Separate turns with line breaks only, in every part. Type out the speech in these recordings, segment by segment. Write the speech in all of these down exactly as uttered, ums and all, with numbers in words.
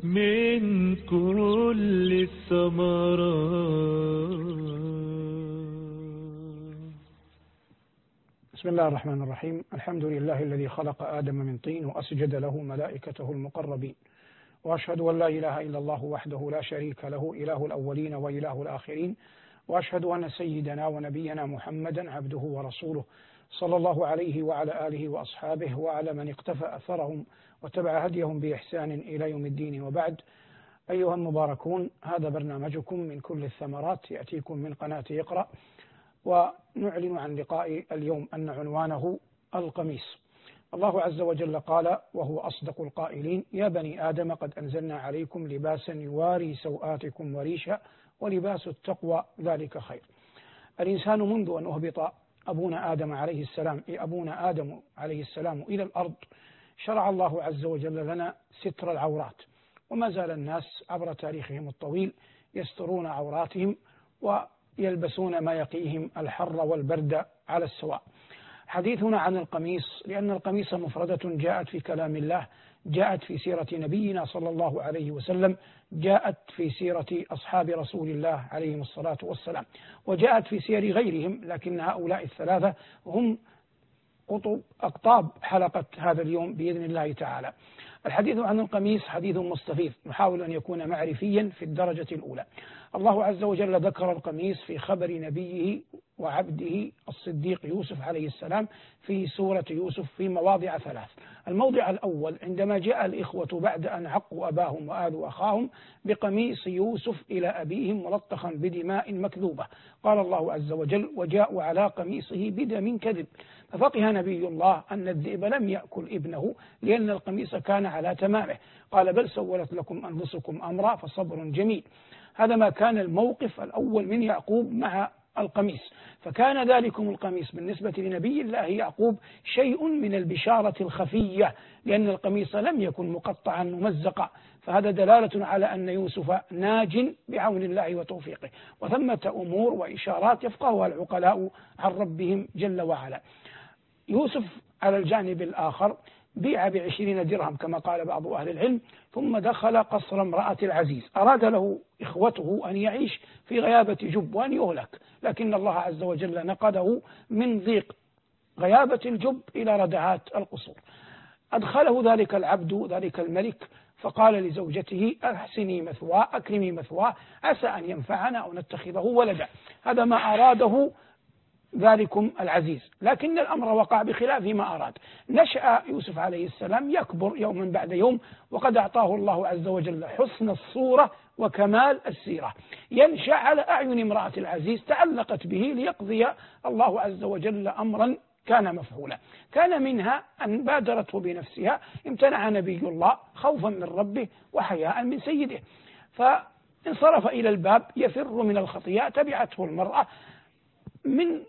من كل الثمرات.
بسم الله الرحمن الرحيم. الحمد لله الذي خلق آدم من طين وأسجد له ملائكته المقربين، وأشهد أن لا إله إلا الله وحده لا شريك له، إله الأولين وإله الآخرين، وأشهد أن سيدنا ونبينا محمدا عبده ورسوله صلى الله عليه وعلى آله وأصحابه وعلى من اقتفى أثرهم وتبع هديهم بإحسان إلى يوم الدين. وبعد، أيها المباركون، هذا برنامجكم من كل الثمرات يأتيكم من قناة اقرأ، ونعلن عن لقاء اليوم أن عنوانه القميص. الله عز وجل قال وهو أصدق القائلين: يا بني آدم قد أنزلنا عليكم لباسا يواري سوآتكم وريشا ولباس التقوى ذلك خير. الإنسان منذ أن أهبط أبونا آدم عليه السلام أبونا آدم عليه السلام إلى الأرض شرع الله عز وجل لنا ستر العورات، وما زال الناس عبر تاريخهم الطويل يسترون عوراتهم ويلبسون ما يقيهم الحر والبرد على السواء. حديثنا عن القميص، لأن القميص مفردة جاءت في كلام الله، جاءت في سيرة نبينا صلى الله عليه وسلم، جاءت في سيرة أصحاب رسول الله عليهم الصلاة والسلام، وجاءت في سير غيرهم، لكن هؤلاء الثلاثة هم قطب أقطاب حلقة هذا اليوم بإذن الله تعالى. الحديث عن القميص حديث مستفيض، نحاول أن يكون معرفيا في الدرجة الأولى. الله عز وجل ذكر القميص في خبر نبيه وعبده الصديق يوسف عليه السلام في سورة يوسف في مواضع ثلاث. الموضع الأول عندما جاء الإخوة بعد أن عقوا أباهم وآلوا أخاهم بقميص يوسف إلى أبيهم ملطخا بدماء مكذوبة، قال الله عز وجل: وجاءوا على قميصه بدم كذب. ففقه نبي الله أن الذئب لم يأكل ابنه لأن القميص كان على تمامه، قال: بل سولت لكم أنفسكم أمرا فصبر جميل. هذا ما كان الموقف الأول من يعقوب مع القميص، فكان ذلكم القميص بالنسبة لنبي الله يعقوب شيء من البشارة الخفية، لأن القميص لم يكن مقطعا ممزقا، فهذا دلالة على أن يوسف ناج بعون الله وتوفيقه. وثمة أمور وإشارات يفقهها العقلاء عن ربهم جل وعلا. يوسف على الجانب الآخر بيع بعشرين درهم كما قال بعض أهل العلم، ثم دخل قصر امرأة العزيز، أراد له إخوته أن يعيش في غيابة جب وأن يهلك، لكن الله عز وجل نقذه من ضيق غيابة الجب إلى ردهات القصور. أدخله ذلك العبد ذلك الملك فقال لزوجته: أحسني مثواه، أكرمي مثواه، عسى أن ينفعنا أو نتخذه ولدا. هذا ما أراده ذلكم العزيز، لكن الأمر وقع بخلاف ما أراد. نشأ يوسف عليه السلام يكبر يوما بعد يوم، وقد أعطاه الله عز وجل حسن الصورة وكمال السيرة. ينشأ على أعين امرأة العزيز، تعلقت به ليقضي الله عز وجل أمرا كان مفعولا. كان منها أن بادرته بنفسها، امتنع نبي الله خوفا من ربه وحياء من سيده، فانصرف إلى الباب يفر من الخطيئة. تبعته المرأة من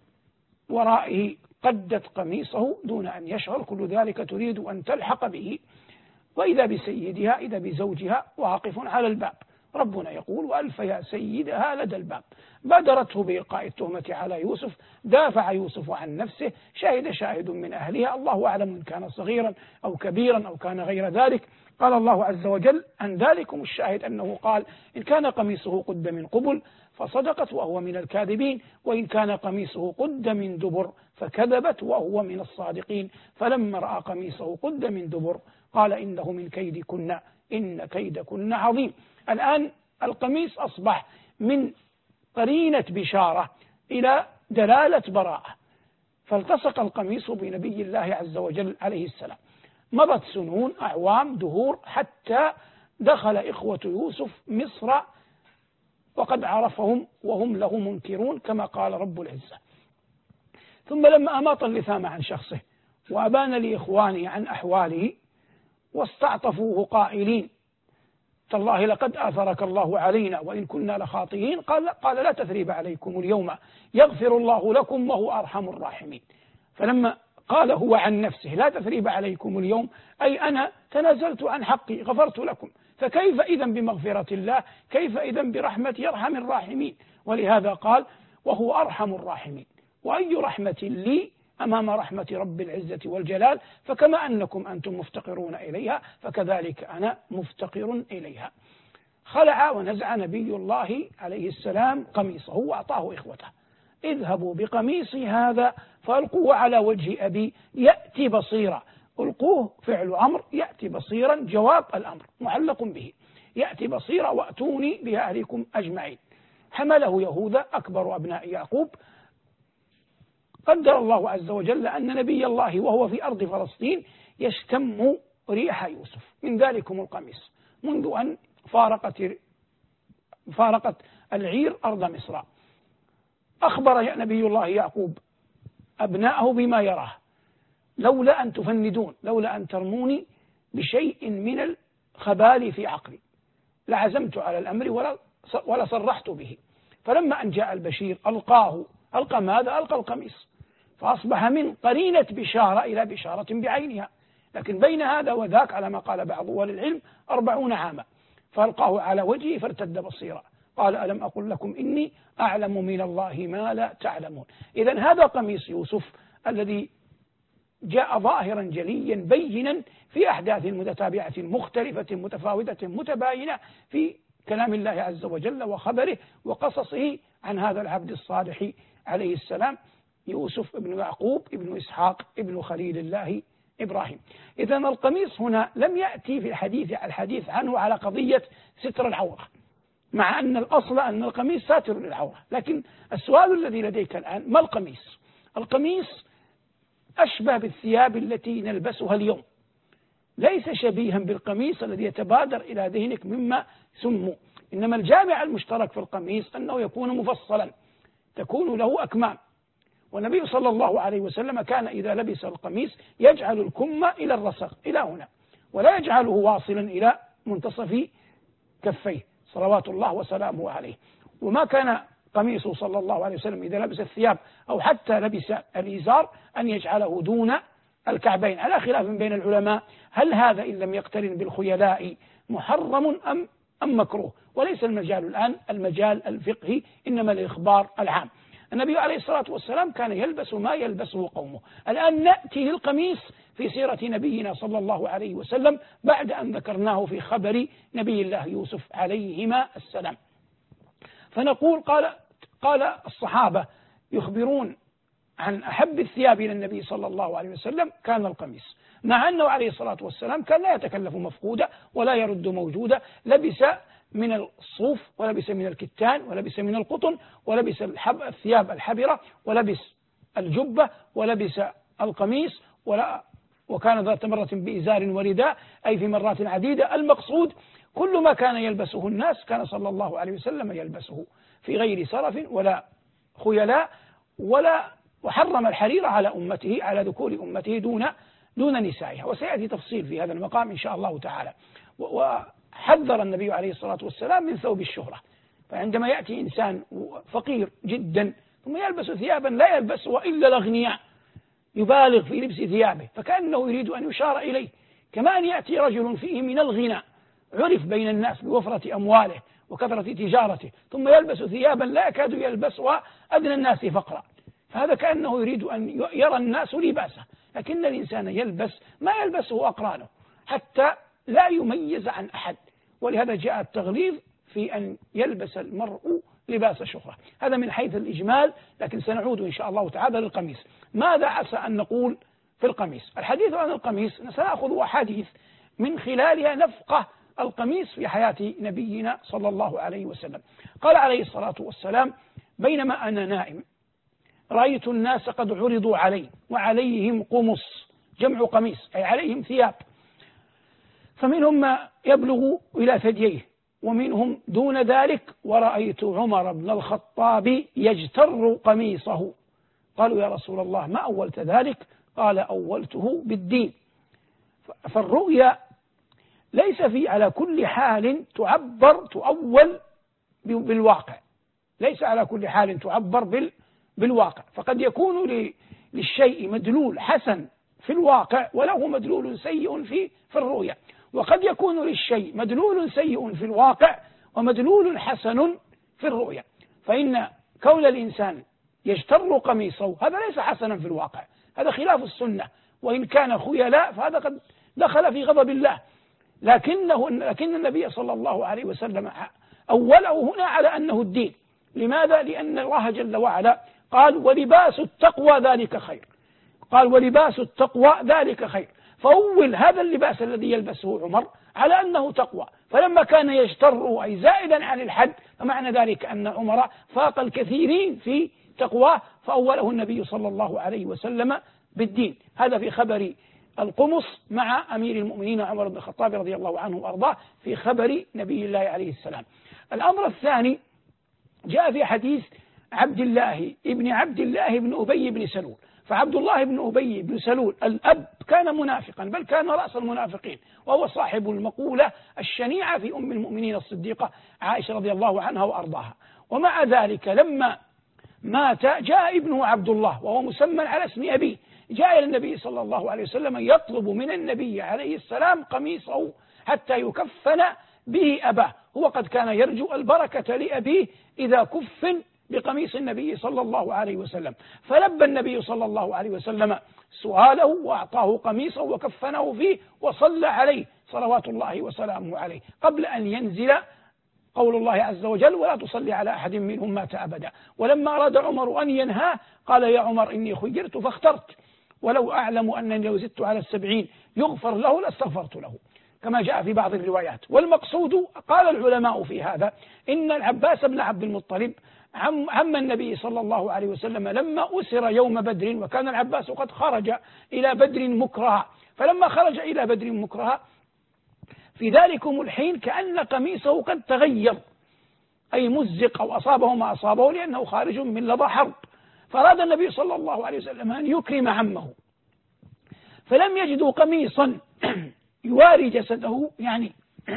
ورائه، قدت قميصه دون أن يشعر، كل ذلك تريد أن تلحق به، وإذا بسيدها إذا بزوجها واقف على الباب. ربنا يقول: وألف يا سيدها لدى الباب. بادرته بإلقاء التهمة على يوسف، دافع يوسف عن نفسه، شهد شاهد من أهلها، الله أعلم إن كان صغيرا أو كبيرا أو كان غير ذلك. قال الله عز وجل عن ذلكم الشاهد أنه قال: إن كان قميصه قد من قبل فصدقت وهو من الكاذبين، وإن كان قميصه قد من دبر فكذبت وهو من الصادقين. فلما رأى قميصه قد من دبر قال: إنه من كيدكن إن كيدكن عظيم. الآن القميص أصبح من قرينة بشارة إلى دلالة براءة، فالتصق القميص بنبي الله عز وجل عليه السلام. مضت سنون، أعوام، دهور، حتى دخل إخوة يوسف مصر وقد عرفهم وهم له منكرون كما قال رب العزة. ثم لما أماط اللثام عن شخصه وأبان لإخوانه عن أحواله واستعطفوه قائلين: تالله لقد آثرك الله علينا وإن كنا لخاطئين، قال, قال لا تثريب عليكم اليوم يغفر الله لكم وهو أرحم الراحمين. فلما قال هو عن نفسه لا تثريب عليكم اليوم، أي أنا تنازلت عن حقي غفرت لكم، فكيف إذن بمغفرة الله؟ كيف إذن برحمة يرحم الراحمين؟ ولهذا قال: وهو أرحم الراحمين. وأي رحمة لي أمام رحمة رب العزة والجلال، فكما أنكم أنتم مفتقرون إليها فكذلك أنا مفتقر إليها. خلع ونزع نبي الله عليه السلام قميصه وأعطاه إخوته: اذهبوا بقميصي هذا فألقوه على وجه أبي يأتي بصيرا. ألقوه فعل أمر، يأتي بصيرا جواب الأمر معلق به، يأتي بصيرا وأتوني بأهلكم أجمعين. حمله يهوذا أكبر أبناء يعقوب. قدر الله عز وجل أن نبي الله وهو في أرض فلسطين يشتم ريح يوسف من ذلكم القميص منذ أن فارقت فارقت العير أرض مصر. أخبر نبي الله يعقوب أبناءه بما يراه: لولا أن تفندون، لولا أن ترموني بشيء من الخبال في عقلي لعزمت على الأمر ولا ولا صرحت به. فلما أن جاء البشير ألقاه. ألقى ماذا؟ ألقى القميص، فأصبح من قرينة بشارة إلى بشارة بعينها. لكن بين هذا وذاك على ما قال بعض أهل العلم أربعون عاما. فألقاه على وجهه فارتد بصيرا. قال: ألم أقل لكم إني أعلم من الله ما لا تعلمون. إذن هذا قميص يوسف الذي جاء ظاهرا جليا بينا في أحداث متتابعة مختلفة متفاوتة متباينة في كلام الله عز وجل وخبره وقصصه عن هذا العبد الصالح عليه السلام، يوسف ابن يعقوب ابن إسحاق ابن خليل الله إبراهيم. إذن القميص هنا لم يأتي في الحديث الحديث عنه على قضية ستر العورة، مع أن الأصل أن القميص ساتر للعورة. لكن السؤال الذي لديك الآن: ما القميص؟ القميص أشبه بالثياب التي نلبسها اليوم، ليس شبيها بالقميص الذي يتبادر إلى ذهنك مما سموا. إنما الجامع المشترك في القميص أنه يكون مفصلا، تكون له أكمام. والنبي صلى الله عليه وسلم كان إذا لبس القميص يجعل الكم إلى الرسغ إلى هنا، ولا يجعله واصلا إلى منتصف كفيه صلوات الله وسلامه عليه. وما كان قميصه صلى الله عليه وسلم إذا لبس الثياب أو حتى لبس الإزار أن يجعله دون الكعبين، على خلاف بين العلماء هل هذا إن لم يقترن بالخيلاء محرم أم أم مكروه. وليس المجال الآن المجال الفقهي، إنما الإخبار العام. النبي عليه الصلاة والسلام كان يلبس ما يلبسه قومه. الآن نأتي للقميص في سيرة نبينا صلى الله عليه وسلم بعد أن ذكرناه في خبر نبي الله يوسف عليهما السلام. فنقول: قال قال الصحابة يخبرون عن أحب الثياب إلى النبي صلى الله عليه وسلم كان القميص، مع أنه عليه الصلاة والسلام كان لا يتكلف مفقودة ولا يرد موجودة. لبس من الصوف ولبس من الكتان ولبس من القطن ولبس الحب الثياب الحبرة ولبس الجبة ولبس القميص، ولا وكان ذات مرة بإزار ورداء، أي في مرات عديدة. المقصود كل ما كان يلبسه الناس كان صلى الله عليه وسلم يلبسه في غير سرف ولا خيلاء، ولا وحرم الحرير على أمته على ذكور أمته دون دون نسائها. وسيأتي تفصيل في هذا المقام إن شاء الله تعالى. وحذر النبي عليه الصلاة والسلام من ثوب الشهرة. فعندما يأتي إنسان فقير جدا ثم يلبس ثيابا لا يلبسها إلا الأغنياء، يبالغ في لبس ثيابه، فكأنه يريد أن يشار إليه. كما أن يأتي رجل فيه من الغنى عرف بين الناس بوفرة أمواله وكثرة تجارته، ثم يلبس ثيابا لا يكاد يلبسها أدنى الناس فقرا، فهذا كأنه يريد أن يرى الناس لباسه. لكن الإنسان يلبس ما يلبسه أقرانه حتى لا يميز عن أحد. ولهذا جاء التغليظ في أن يلبس المرء لباس شهرة. هذا من حيث الإجمال، لكن سنعود إن شاء الله تعالى للقميص. ماذا عسى أن نقول في القميص؟ الحديث عن القميص سنأخذ أحاديث من خلالها نفقه القميص في حياة نبينا صلى الله عليه وسلم. قال عليه الصلاة والسلام: بينما أنا نائم رأيت الناس قد عرضوا علي وعليهم قمص، جمع قميص أي عليهم ثياب، فمنهم ما يبلغ إلى ثدييه ومنهم دون ذلك، ورأيت عمر بن الخطاب يجتر قميصه. قالوا: يا رسول الله ما أولت ذلك؟ قال: أولته بالدين. فالرؤيا ليس في على كل حال تعبر تؤول بالواقع، ليس على كل حال تعبر بالواقع، فقد يكون للشيء مدلول حسن في الواقع وله مدلول سيء في في الرؤيا، وقد يكون للشيء مدلول سيء في الواقع ومدلول حسن في الرؤيا. فإن كون الإنسان يجتر قميصه هذا ليس حسنا في الواقع، هذا خلاف السنة، وإن كان خيلاء فهذا قد دخل في غضب الله، لكنه لكن النبي صلى الله عليه وسلم أوله هنا على أنه الدين. لماذا؟ لأن الله جل وعلا قال ولباس التقوى ذلك خير، قال ولباس التقوى ذلك خير، فأول هذا اللباس الذي يلبسه عمر على أنه تقوى، فلما كان يجتر أي زائدا عن الحد فمعنى ذلك أن عمر فاق الكثيرين في تقواه، فأوله النبي صلى الله عليه وسلم بالدين. هذا في خبر القمص مع أمير المؤمنين عمر بن الخطاب رضي الله عنه وأرضاه في خبر نبي الله عليه السلام. الأمر الثاني جاء في حديث عبد الله ابن عبد الله بن أبي بن سلول. فعبد الله بن أبي بن سلول الأب كان منافقا، بل كان رأس المنافقين، وهو صاحب المقولة الشنيعة في أم المؤمنين الصديقة عائشة رضي الله عنها وأرضاها. ومع ذلك لما مات جاء ابنه عبد الله وهو مسمى على اسم أبيه، جاء إلى النبي صلى الله عليه وسلم يطلب من النبي عليه السلام قميصه حتى يكفن به أباه، هو قد كان يرجو البركة لأبيه إذا كفن بقميص النبي صلى الله عليه وسلم، فلبى النبي صلى الله عليه وسلم سؤاله وأعطاه قميصه وكفنه فيه وصلى عليه صلوات الله وسلامه عليه قبل أن ينزل قول الله عز وجل ولا تصلي على أحد منهم مات أبدا. ولما أراد عمر أن ينهاه قال يا عمر إني خيرت فاخترت، ولو أعلم أنني لو زدت على السبعين يغفر له لاستغفرت له، كما جاء في بعض الروايات. والمقصود قال العلماء في هذا إن العباس بن عبد المطلب عم, عم النبي صلى الله عليه وسلم لما أسر يوم بدر، وكان العباس قد خرج إلى بدر مكرها، فلما خرج إلى بدر مكرها في ذلكم الحين كأن قميصه قد تغير أي مزق أو أصابه ما أصابه لأنه خارج من لظى حرب، فأراد النبي صلى الله عليه وسلم أن يكرم عمه، فلم يجدوا قميصا يواري جسده يعني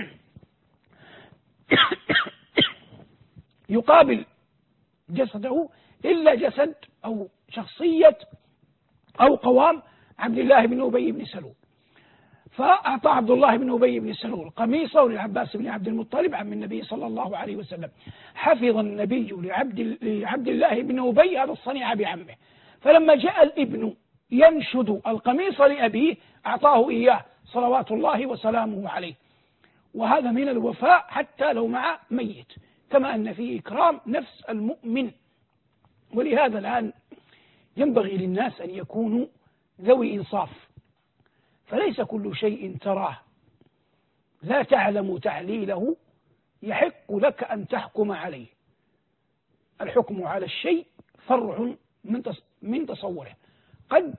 يقابل جسده إلا جسد أو شخصية أو قوام عبد الله بن أبي بن سلول، فأعطى عبد الله بن أبي بن سلول قميصه للعباس بن عبد المطلب عم النبي صلى الله عليه وسلم. حفظ النبي لعبد, لعبد الله بن أبي هذا الصنيع بعمه، فلما جاء الابن ينشد القميص لأبيه أعطاه إياه صلوات الله وسلامه عليه، وهذا من الوفاء حتى لو مع ميت، كما أن فيه إكرام نفس المؤمن. ولهذا الآن ينبغي للناس أن يكونوا ذوي إنصاف، فليس كل شيء تراه لا تعلم تعليله يحق لك أن تحكم عليه. الحكم على الشيء فرع من تصوره، قد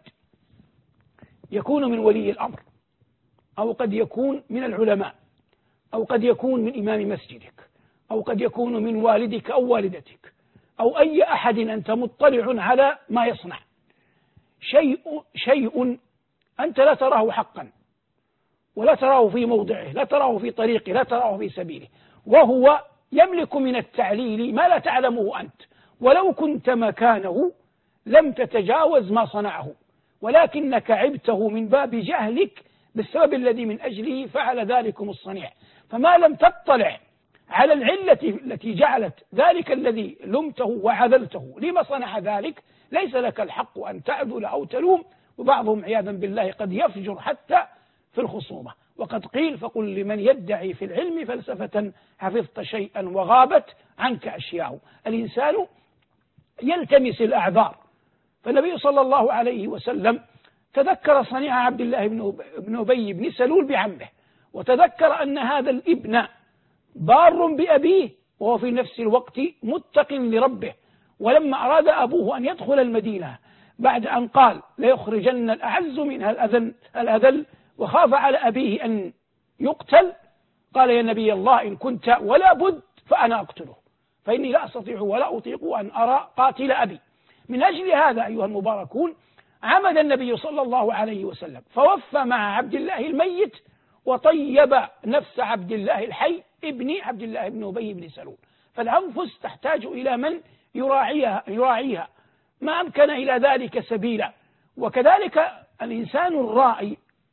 يكون من ولي الأمر، أو قد يكون من العلماء، أو قد يكون من إمام مسجدك، أو قد يكون من والدك أو والدتك، أو أي أحد أنت مطلع على ما يصنع. شيء, شيء أنت لا تراه حقا، ولا تراه في موضعه، لا تراه في طريقه، لا تراه في سبيله، وهو يملك من التعليل ما لا تعلمه أنت، ولو كنت مكانه لم تتجاوز ما صنعه، ولكنك عبته من باب جهلك بالسبب الذي من أجله فعل ذلكم الصنيع. فما لم تطلع على العلة التي جعلت ذلك الذي لمته وعذلته لما صنع ذلك، ليس لك الحق أن تعذل أو تلوم، وبعضهم عياذا بالله قد يفجر حتى في الخصومة. وقد قيل فقل لمن يدعي في العلم فلسفة حفظت شيئا وغابت عنك أشياء. الإنسان يلتمس الأعذار، فالنبي صلى الله عليه وسلم تذكر صنيع عبد الله بن أبي بن سلول بعمه، وتذكر أن هذا الابن بار بأبيه وهو في نفس الوقت متق لربه. ولما أراد أبوه أن يدخل المدينة بعد أن قال ليخرجن الأعز منها الأذل, الأذل وخاف على أبيه أن يقتل، قال يا نبي الله إن كنت ولا بد فأنا أقتله، فإني لا أستطيع ولا أطيق أن أرى قاتل أبي. من أجل هذا أيها المباركون عمد النبي صلى الله عليه وسلم فوفى مع عبد الله الميت وطيب نفس عبد الله الحي ابن عبد الله بن أبي بن سلول. فالأنفس تحتاج إلى من يراعيها, يراعيها ما أمكن إلى ذلك سبيلا. وكذلك الإنسان الرائي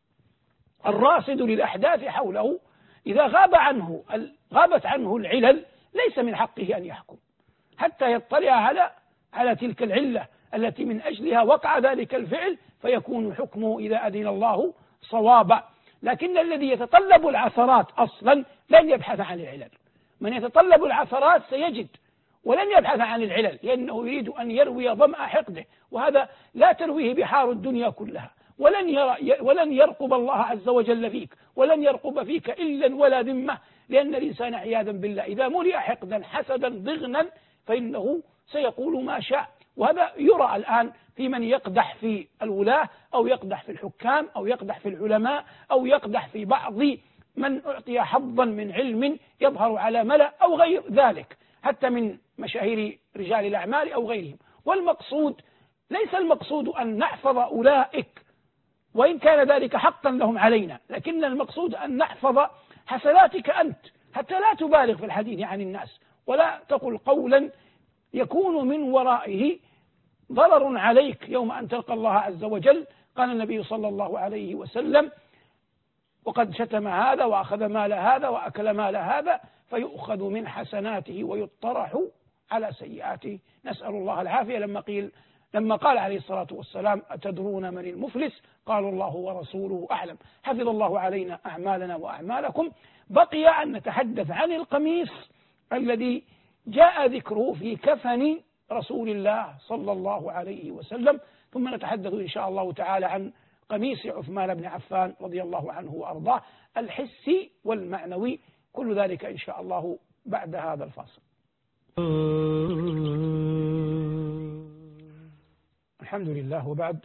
الراصد للأحداث حوله إذا غاب عنه غابت عنه العلل ليس من حقه أن يحكم حتى يطلع على على تلك العلة التي من أجلها وقع ذلك الفعل، فيكون حكمه إذا أذن الله صوابا. لكن الذي يتطلب العثرات أصلا لن يبحث عن العلل. من يتطلب العثرات سيجد، ولن يبحث عن العلل، لأنه يريد أن يروي ظمأ حقده، وهذا لا ترويه بحار الدنيا كلها. ولن يرى ولن يرقب الله عز وجل فيك، ولن يرقب فيك إلا ولا ذمة، لأن الإنسان عياذا بالله إذا ملئ حقدا حسدا ضغنا فإنه سيقول ما شاء. وهذا يرى الآن في من يقدح في الولاة، أو يقدح في الحكام، أو يقدح في العلماء، أو يقدح في بعض من أعطي حظا من علم يظهر على ملأ أو غير ذلك، حتى من مشاهير رجال الأعمال أو غيرهم. والمقصود ليس المقصود أن نحفظ أولئك، وإن كان ذلك حقا لهم علينا، لكن المقصود أن نحفظ حسناتك أنت، حتى لا تبالغ في الحديث عن الناس، ولا تقل قولا يكون من ورائه ضرر عليك يوم أن تلقى الله عز وجل. قال النبي صلى الله عليه وسلم: وقد شتم هذا وأخذ مال هذا وأكل مال هذا، فيؤخذ من حسناته ويطرح على سيئاته. نسأل الله العافية. لما قيل لما قال عليه الصلاة والسلام: أتدرون من المفلس؟ قالوا: الله ورسوله أعلم. حفظ الله علينا أعمالنا وأعمالكم. بقي أن نتحدث عن القميص الذي جاء ذكره في كفن رسول الله صلى الله عليه وسلم، ثم نتحدث إن شاء الله تعالى عن قميص عثمان بن عفان رضي الله عنه وأرضاه، الحسي والمعنوي، كل ذلك إن شاء الله بعد هذا الفاصل. الحمد لله. وبعد،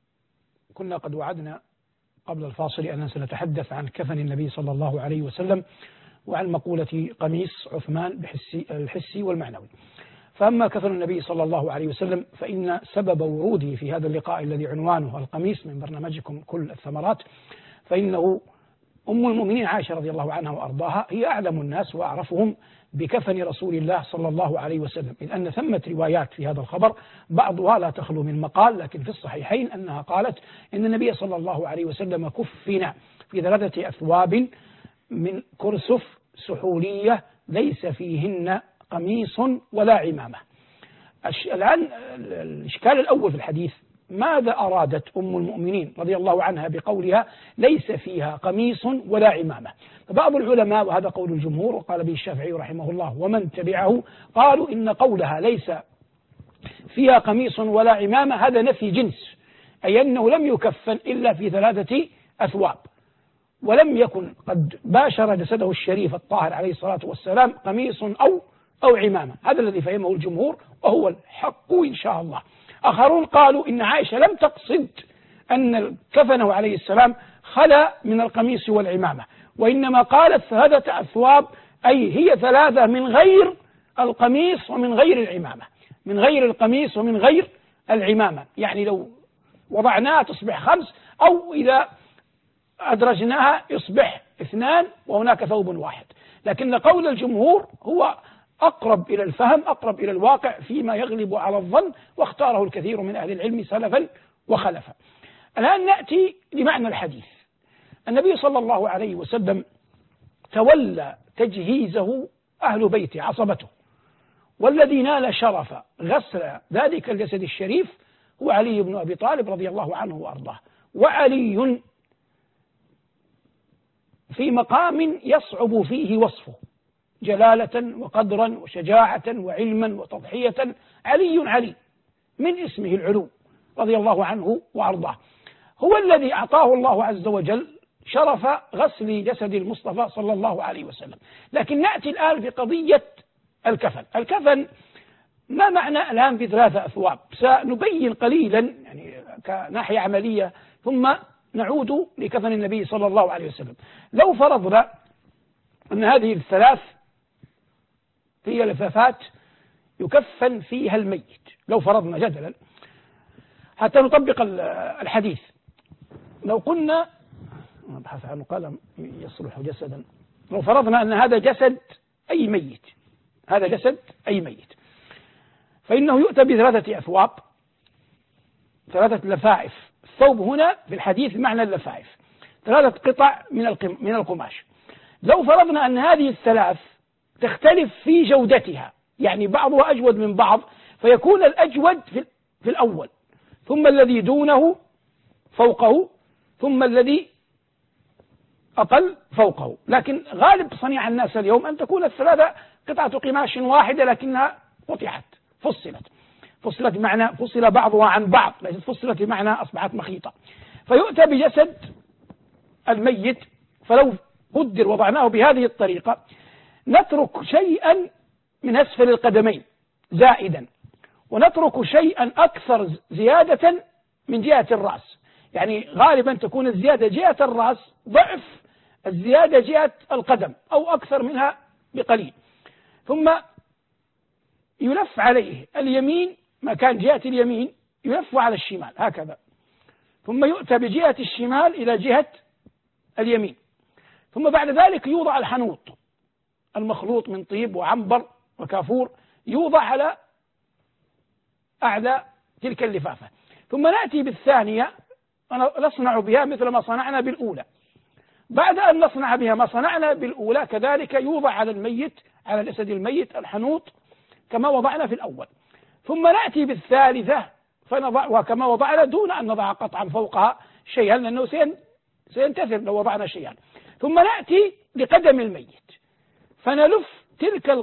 كنا قد وعدنا قبل الفاصل أننا سنتحدث عن كفن النبي صلى الله عليه وسلم، وعن مقولة قميص عثمان بحسي الحسي والمعنوي. فأما كفن النبي صلى الله عليه وسلم فإن سبب وروده في هذا اللقاء الذي عنوانه القميص من برنامجكم كل الثمرات، فإنه أم المؤمنين عائشة رضي الله عنها وأرضاها هي أعلم الناس وأعرفهم بكفن رسول الله صلى الله عليه وسلم، إذ أن ثمة روايات في هذا الخبر بعضها لا تخلو من مقال، لكن في الصحيحين أنها قالت إن النبي صلى الله عليه وسلم كفن في ثلاثة أثواب من كرسف سحولية ليس فيهن قميص ولا عمامة. الآن الإشكال الأول في الحديث: ماذا أرادت أم المؤمنين رضي الله عنها بقولها ليس فيها قميص ولا عمامة؟ فبعض العلماء، وهذا قول الجمهور وقال به الشافعي رحمه الله ومن تبعه، قالوا إن قولها ليس فيها قميص ولا عمامة هذا نفي جنس، أي أنه لم يكفن إلا في ثلاثة أثواب، ولم يكن قد باشر جسده الشريف الطاهر عليه الصلاة والسلام قميص أو أو عمامة. هذا الذي فهمه الجمهور وهو الحق إن شاء الله. آخرون قالوا إن عائشة لم تقصد أن كفنه عليه السلام خلا من القميص والعمامة، وإنما قالت ثلاثة أثواب، أي هي ثلاثة من غير القميص ومن غير العمامة، من غير القميص ومن غير العمامة، يعني لو وضعناها تصبح خمس، أو إذا أدرجناها يصبح اثنان وهناك ثوب واحد. لكن قول الجمهور هو أقرب إلى الفهم، أقرب إلى الواقع فيما يغلب على الظن، واختاره الكثير من أهل العلم سلفا وخلفا. الآن نأتي لمعنى الحديث. النبي صلى الله عليه وسلم تولى تجهيزه أهل بيته عصبته، والذي نال شرف غسل ذلك الجسد الشريف هو علي بن أبي طالب رضي الله عنه وأرضاه. وعلي في مقام يصعب فيه وصفه، جلالة وقدرا وشجاعة وعلما وتضحية. علي علي من اسمه العلو رضي الله عنه وأرضاه، هو الذي أعطاه الله عز وجل شرف غسل جسد المصطفى صلى الله عليه وسلم. لكن نأتي الآن في قضية الكفن. الكفن ما معنى الآن في ثلاثة أثواب؟ سنبين قليلا يعني كناحية عملية، ثم نعود لكفن النبي صلى الله عليه وسلم. لو فرضنا أن هذه الثلاث هي لفافات يكفن فيها الميت، لو فرضنا جدلا حتى نطبق الحديث، لو قلنا نبحث عن قلم يصلح جسدا، لو فرضنا أن هذا جسد أي ميت، هذا جسد أي ميت، فإنه يؤتى بثلاثة أثواب، ثلاثة لفائف. الثوب هنا في الحديث معنى اللفائف، ثلاثة قطع من من القماش. لو فرضنا أن هذه الثلاث تختلف في جودتها، يعني بعضها أجود من بعض، فيكون الأجود في, في الأول، ثم الذي دونه فوقه ثم الذي أقل فوقه. لكن غالب صنيع الناس اليوم أن تكون الثلاثة قطعة قماش واحدة لكنها قطعت فصلت فصلت بمعنى فصل بعضها عن بعض، ليست فصلت بمعنى أصبحت مخيطة. فيؤتى بجسد الميت، فلو قدر وضعناه بهذه الطريقة نترك شيئا من أسفل القدمين زائدا، ونترك شيئا أكثر زيادة من جهة الرأس. يعني غالبا تكون الزيادة جهة الرأس ضعف الزيادة جهة القدم أو أكثر منها بقليل. ثم يلف عليه اليمين، مكان جهة اليمين يلف على الشمال هكذا، ثم يؤتى بجهة الشمال إلى جهة اليمين، ثم بعد ذلك يوضع الحنوط المخلوط من طيب وعنبر وكافور، يوضع على أعلى تلك اللفافة. ثم نأتي بالثانية ونصنع بها مثل ما صنعنا بالأولى. بعد أن نصنع بها ما صنعنا بالأولى كذلك يوضع على الميت، على الجسد الميت الحنوط كما وضعنا في الأول. ثم نأتي بالثالثة فنضعها كما وضعنا دون أن نضع قطعا فوقها شيئا، لأنه سينتثر لو وضعنا شيئا. ثم نأتي لقدم الميت فنلف تلك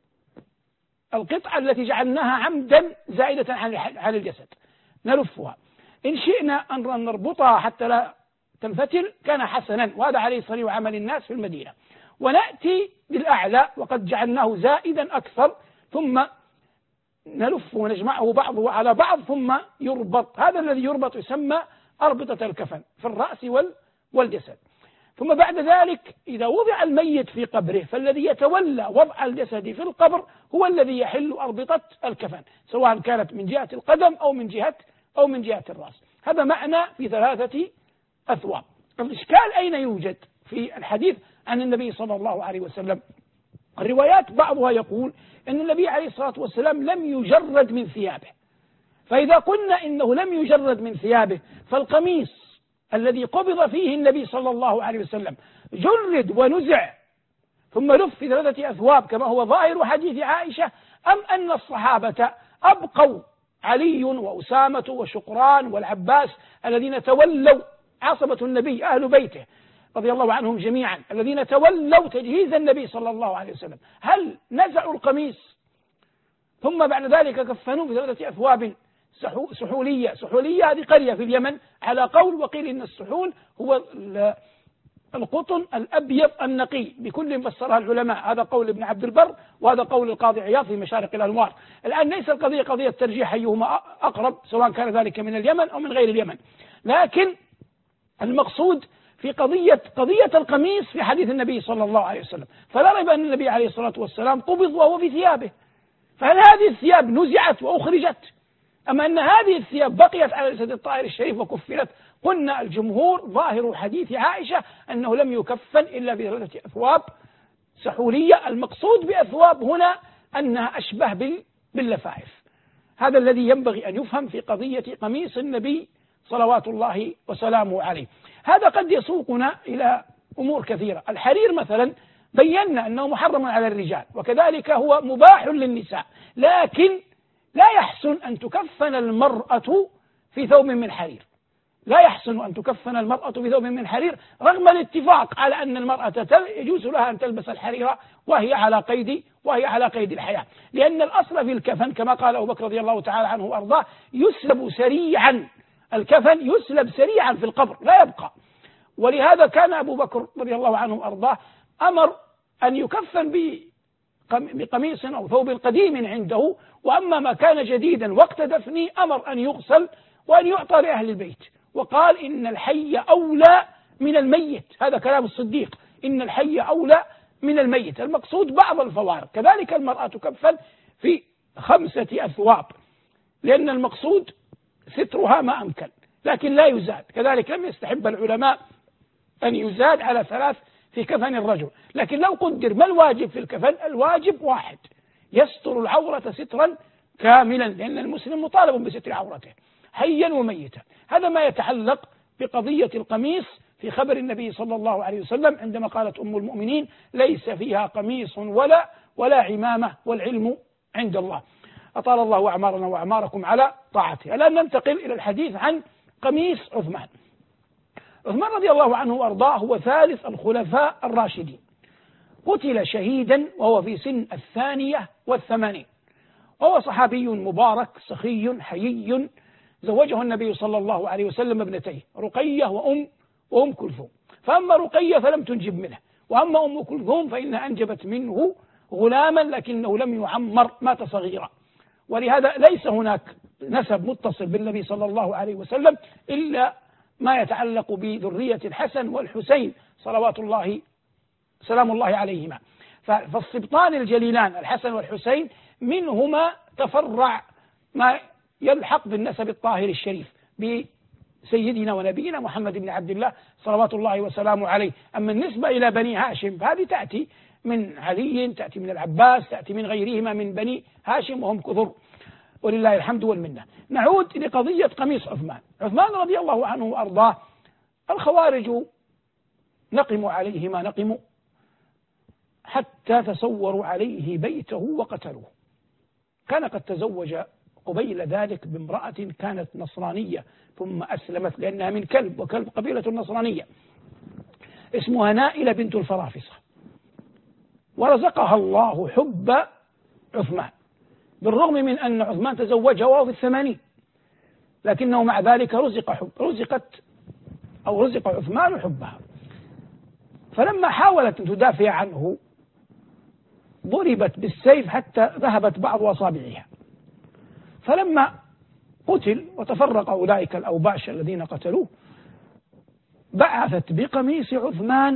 القطعة التي جعلناها عمدا زائدة عن الجسد، نلفها. إن شئنا أن نربطها حتى لا تنفتل كان حسنا، وهذا عليه صنيع عمل الناس في المدينة. ونأتي بالأعلى وقد جعلناه زائدا أكثر، ثم نلف ونجمعه بعضه على بعض ثم يربط. هذا الذي يربط يسمى أربطة الكفن في الرأس والجسد. ثم بعد ذلك إذا وضع الميت في قبره فالذي يتولى وضع الجسد في القبر هو الذي يحل أربطة الكفن، سواء كانت من جهة القدم أو من جهة أو من جهة الرأس. هذا معنى في ثلاثة أثواب. الإشكال أين يوجد؟ في الحديث عن النبي صلى الله عليه وسلم. الروايات بعضها يقول أن النبي عليه الصلاة والسلام لم يجرد من ثيابه، فإذا قلنا إنه لم يجرد من ثيابه فالقميص الذي قبض فيه النبي صلى الله عليه وسلم جرد ونزع ثم لف في ثلاثة أثواب كما هو ظاهر حديث عائشة، أم أن الصحابة أبقوا علي وأسامة وشقران والعباس الذين تولوا عصبة النبي أهل بيته رضي الله عنهم جميعا الذين تولوا تجهيز النبي صلى الله عليه وسلم، هل نزعوا القميص ثم بعد ذلك كفنوه في ثلاثة أثواب سحولية؟ سحولية هذه قرية في اليمن على قول، وقيل إن السحول هو القطن الأبيض النقي بكل فسرها العلماء. هذا قول ابن عبد البر وهذا قول القاضي عياض في مشارق الأنوار. الآن ليس القضية قضية ترجيح أيهما أقرب سواء كان ذلك من اليمن أو من غير اليمن، لكن المقصود في قضية قضية القميص في حديث النبي صلى الله عليه وسلم. فلا ريب أن النبي عليه الصلاة والسلام قبض وهو في ثيابه، فهل هذه الثياب نزعت وأخرجت أما أن هذه الثياب بقيت على جسد الطاهر الشريف وكفنت؟ قلنا الجمهور ظاهر حديث عائشة أنه لم يكفن إلا في ثلاثة أثواب سحولية. المقصود بأثواب هنا أنها أشبه باللفائف. هذا الذي ينبغي أن يفهم في قضية قميص النبي صلوات الله وسلامه عليه. هذا قد يسوقنا إلى أمور كثيرة. الحرير مثلا بينا أنه محرم على الرجال وكذلك هو مباح للنساء، لكن لا يحسن أن تكفن المرأة في ثوب من حرير، لا يحسن أن تكفن المرأة في ثوب من حرير رغم الاتفاق على أن المرأة يجوز لها أن تلبس الحرير وهي على قيد وهي على قيد الحياة، لأن الأصل في الكفن كما قال أبو بكر رضي الله تعالى عنه وأرضاه يسلب سريعا، الكفن يسلب سريعا في القبر لا يبقى. ولهذا كان أبو بكر رضي الله عنه وأرضاه أمر أن يكفن بقميص أو ثوب قديم عنده، وأما ما كان جديدا وقت دفنه أمر أن يغسل وأن يعطى لأهل البيت، وقال إن الحي أولى من الميت. هذا كلام الصديق، إن الحي أولى من الميت. المقصود بعض الفوارق. كذلك المرأة تكفن في خمسة أثواب لأن المقصود سترها ما أمكن، لكن لا يزاد. كذلك لم يستحب العلماء أن يزاد على ثلاث في كفن الرجل، لكن لو قدر ما الواجب في الكفن؟ الواجب واحد، يستر العورة سترا كاملا، لأن المسلم مطالب بستر عورته حيا وميتا. هذا ما يتعلق بقضية القميص في خبر النبي صلى الله عليه وسلم عندما قالت أم المؤمنين ليس فيها قميص ولا ولا عمامة والعلم عند الله. أطال الله أعمارنا وأعماركم على طاعته. الآن ننتقل إلى الحديث عن قميص عثمان. عثمان رضي الله عنه وأرضاه هو ثالث الخلفاء الراشدين، قتل شهيدا وهو في سن الثانية والثمانين، وهو صحابي مبارك سخي حيي، زوجه النبي صلى الله عليه وسلم ابنتيه رقية وأم وأم كلثوم، فأما رقية فلم تنجب منه، وأما أم كلثوم فإنها أنجبت منه غلاما لكنه لم يعمر، مات صغيرا، ولهذا ليس هناك نسب متصل بالنبي صلى الله عليه وسلم إلا ما يتعلق بذرية الحسن والحسين صلوات الله سلام الله عليهما. فالسبطان الجليلان الحسن والحسين منهما تفرع ما يلحق بالنسب الطاهر الشريف بسيدنا ونبينا محمد بن عبد الله صلوات الله وسلامه عليه. أما النسبة إلى بني هاشم فهذه تأتي من علي، تأتي من العباس، تأتي من غيرهما من بني هاشم وهم كثر، ولله الحمد والمنة. نعود لقضية قميص عثمان. عثمان رضي الله عنه وأرضاه الخوارج نقموا عليه ما نقموا حتى تصوروا عليه بيته وقتلوه. كان قد تزوج قبيل ذلك بامرأة كانت نصرانية ثم أسلمت لأنها من كلب، وكلب قبيلة النصرانية، اسمها نائلة بنت الفرافصة، ورزقها الله حب عثمان بالرغم من أن عثمان تزوجها وهو في الثمانين، لكنه مع ذلك رزق حب رزقت أو رزق عثمان حبها. فلما حاولت أن تدافع عنه ضربت بالسيف حتى ذهبت بعض أصابعها. فلما قتل وتفرق أولئك الأوباش الذين قتلوه بعثت بقميص عثمان